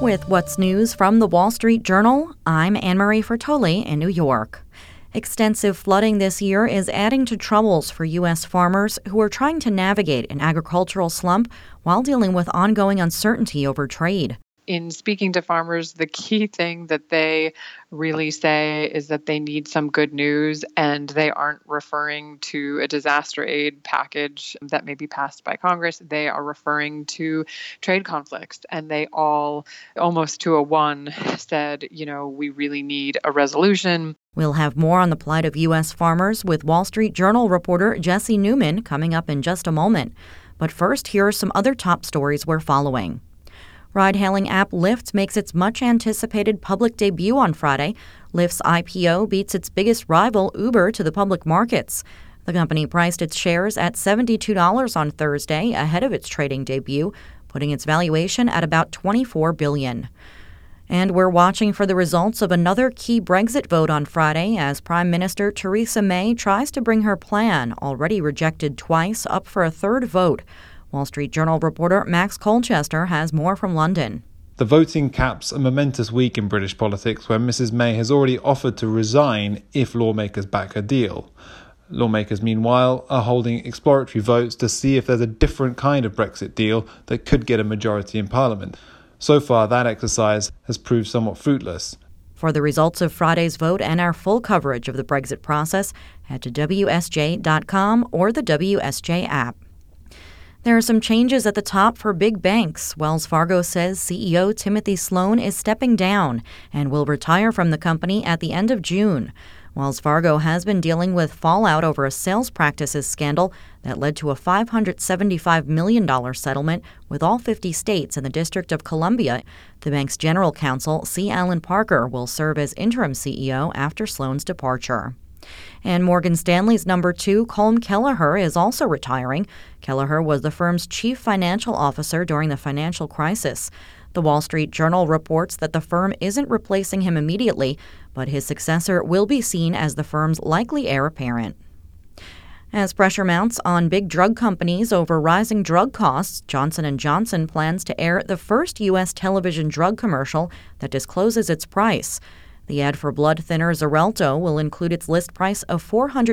With what's news from the Wall Street Journal, I'm Anne-Marie Fertoli in New York. Extensive flooding this year is adding to troubles for U.S. farmers who are trying to navigate an agricultural slump while dealing with ongoing uncertainty over trade. In speaking to farmers, the key thing that they really say is that they need some good news, and they aren't referring to a disaster aid package that may be passed by Congress. They are referring to trade conflicts, and they all, almost to a one, said, we really need a resolution. We'll have more on the plight of U.S. farmers with Wall Street Journal reporter Jesse Newman coming up in just a moment. But first, here are some other top stories we're following. Ride-hailing app Lyft makes its much-anticipated public debut on Friday. Lyft's IPO beats its biggest rival, Uber, to the public markets. The company priced its shares at $72 on Thursday, ahead of its trading debut, putting its valuation at about $24 billion. And we're watching for the results of another key Brexit vote on Friday as Prime Minister Theresa May tries to bring her plan, already rejected twice, up for a third vote. Wall Street Journal reporter Max Colchester has more from London. The voting caps a momentous week in British politics when Mrs May has already offered to resign if lawmakers back her deal. Lawmakers, meanwhile, are holding exploratory votes to see if there's a different kind of Brexit deal that could get a majority in Parliament. So far, that exercise has proved somewhat fruitless. For the results of Friday's vote and our full coverage of the Brexit process, head to WSJ.com or the WSJ app. There are some changes at the top for big banks. Wells Fargo says CEO Timothy Sloan is stepping down and will retire from the company at the end of June. Wells Fargo has been dealing with fallout over a sales practices scandal that led to a $575 million settlement with all 50 states and the District of Columbia. The bank's general counsel, C. Alan Parker, will serve as interim CEO after Sloan's departure. And Morgan Stanley's number 2, Colm Kelleher, is also retiring. Kelleher was the firm's chief financial officer during the financial crisis. The Wall Street Journal reports that the firm isn't replacing him immediately, but his successor will be seen as the firm's likely heir apparent. As pressure mounts on big drug companies over rising drug costs, Johnson & Johnson plans to air the first U.S. television drug commercial that discloses its price. The ad for blood thinner Xarelto will include its list price of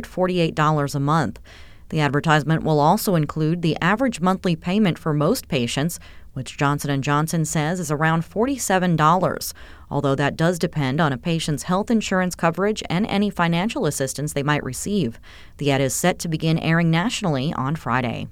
$448 a month. The advertisement will also include the average monthly payment for most patients, which Johnson & Johnson says is around $47, although that does depend on a patient's health insurance coverage and any financial assistance they might receive. The ad is set to begin airing nationally on Friday.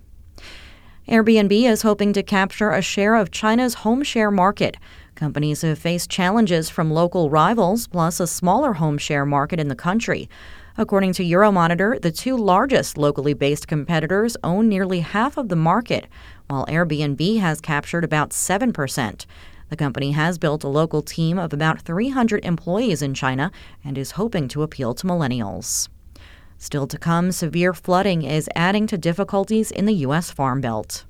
Airbnb is hoping to capture a share of China's home share market. Companies have faced challenges from local rivals, plus a smaller home share market in the country. According to Euromonitor, the 2 largest locally based competitors own nearly half of the market, while Airbnb has captured about 7%. The company has built a local team of about 300 employees in China and is hoping to appeal to millennials. Still to come, severe flooding is adding to difficulties in the U.S. Farm Belt.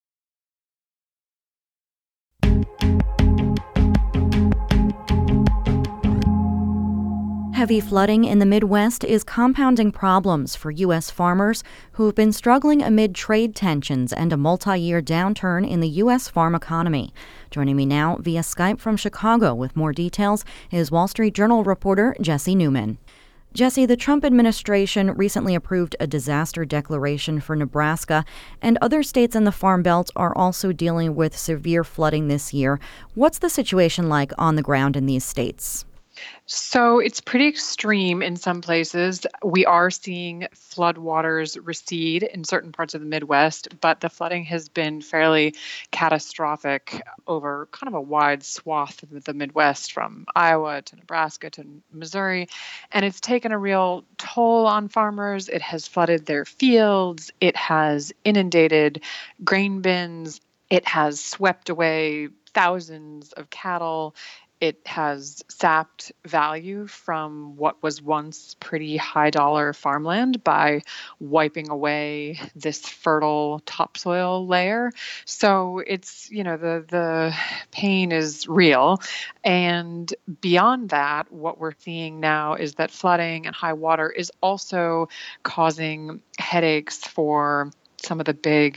Heavy flooding in the Midwest is compounding problems for U.S. farmers who have been struggling amid trade tensions and a multi-year downturn in the U.S. farm economy. Joining me now via Skype from Chicago with more details is Wall Street Journal reporter Jesse Newman. Jesse, the Trump administration recently approved a disaster declaration for Nebraska, and other states in the Farm Belt are also dealing with severe flooding this year. What's the situation like on the ground in these states? So it's pretty extreme in some places. We are seeing floodwaters recede in certain parts of the Midwest, but the flooding has been fairly catastrophic over kind of a wide swath of the Midwest, from Iowa to Nebraska to Missouri. And it's taken a real toll on farmers. It has flooded their fields. It has inundated grain bins. It has swept away thousands of cattle. It has sapped value from what was once pretty high dollar farmland by wiping away this fertile topsoil layer. So it's, the pain is real. And beyond that, what we're seeing now is that flooding and high water is also causing headaches for some of the big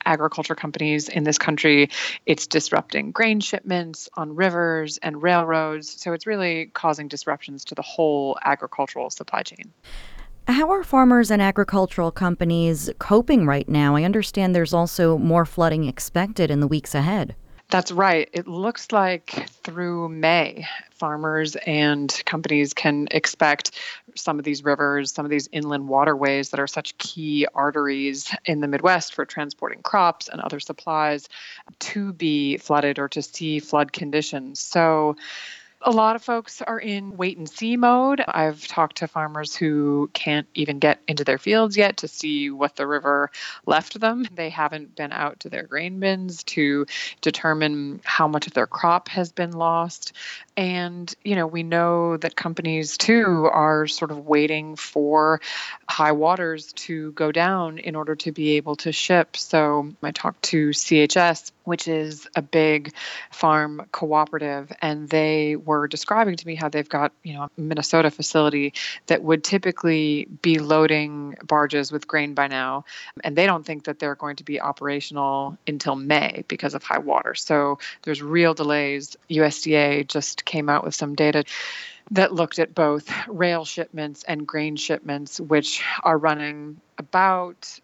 agriculture companies in this country. It's disrupting grain shipments on rivers and railroads. So it's really causing disruptions to the whole agricultural supply chain. How are farmers and agricultural companies coping right now? I understand there's also more flooding expected in the weeks ahead. That's right. It looks like through May, farmers and companies can expect some of these rivers, some of these inland waterways that are such key arteries in the Midwest for transporting crops and other supplies to be flooded or to see flood conditions. So a lot of folks are in wait and see mode. I've talked to farmers who can't even get into their fields yet to see what the river left them. They haven't been out to their grain bins to determine how much of their crop has been lost. And, we know that companies too are sort of waiting for high waters to go down in order to be able to ship. So I talked to CHS, which is a big farm cooperative, and they were describing to me how they've got, a Minnesota facility that would typically be loading barges with grain by now. And they don't think that they're going to be operational until May because of high water. So there's real delays. USDA just came out with some data that looked at both rail shipments and grain shipments, which are running about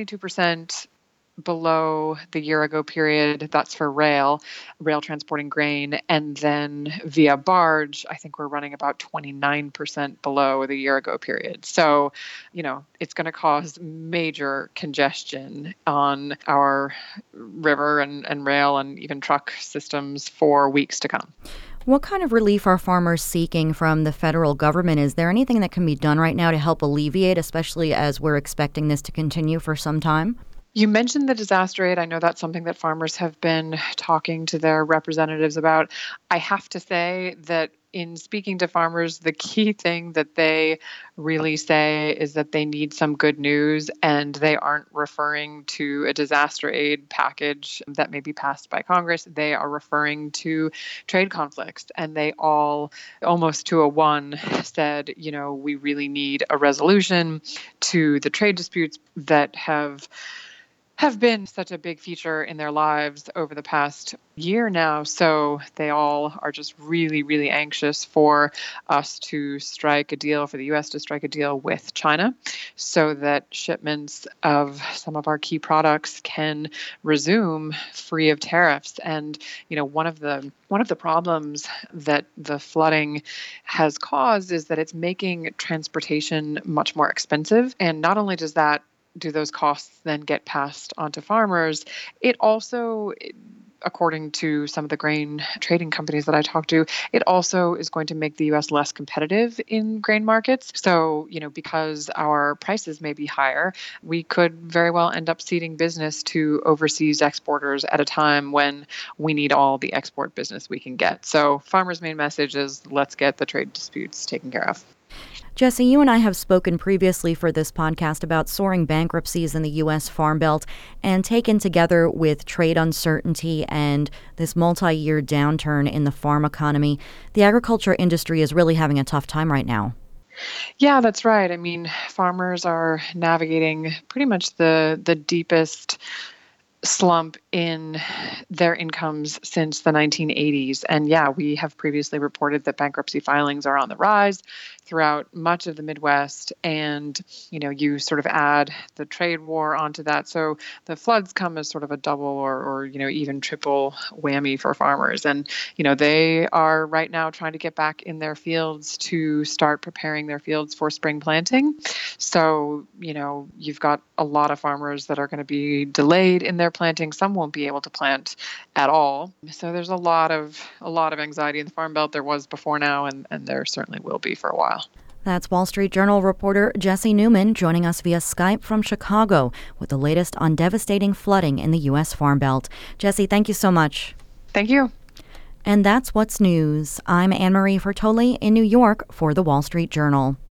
22% below the year ago period. That's for rail transporting grain. And then via barge, I think we're running about 29% below the year ago period. So, it's going to cause major congestion on our river and rail and even truck systems for weeks to come. What kind of relief are farmers seeking from the federal government? Is there anything that can be done right now to help alleviate, especially as we're expecting this to continue for some time? You mentioned the disaster aid. I know that's something that farmers have been talking to their representatives about. I have to say that in speaking to farmers, the key thing that they really say is that they need some good news, and they aren't referring to a disaster aid package that may be passed by Congress. They are referring to trade conflicts, and they all, almost to a one, said, we really need a resolution to the trade disputes that have been such a big feature in their lives over the past year now. So they all are just really, really anxious for us to strike a deal, for the U.S. to strike a deal with China so that shipments of some of our key products can resume free of tariffs. And, one of the problems that the flooding has caused is that it's making transportation much more expensive. And not only do those costs then get passed on to farmers, it also, according to some of the grain trading companies that I talked to, it also is going to make the U.S. less competitive in grain markets. So, because our prices may be higher, we could very well end up ceding business to overseas exporters at a time when we need all the export business we can get. So farmers' main message is let's get the trade disputes taken care of. Jesse, you and I have spoken previously for this podcast about soaring bankruptcies in the U.S. Farm Belt, and taken together with trade uncertainty and this multi-year downturn in the farm economy, the agriculture industry is really having a tough time right now. Yeah, that's right. I mean, farmers are navigating pretty much the deepest slump in their incomes since the 1980s. And yeah, we have previously reported that bankruptcy filings are on the rise throughout much of the Midwest. And, you sort of add the trade war onto that. So the floods come as sort of a double or even triple whammy for farmers. And, they are right now trying to get back in their fields to start preparing their fields for spring planting. So, you've got a lot of farmers that are going to be delayed in their planting. Some won't be able to plant at all. So there's a lot of anxiety in the Farm Belt. There was before now, and there certainly will be for a while. That's Wall Street Journal reporter Jesse Newman joining us via Skype from Chicago with the latest on devastating flooding in the U.S. Farm Belt. Jesse, thank you so much. Thank you. And that's what's news. I'm Anne-Marie Fertoli in New York for the Wall Street Journal.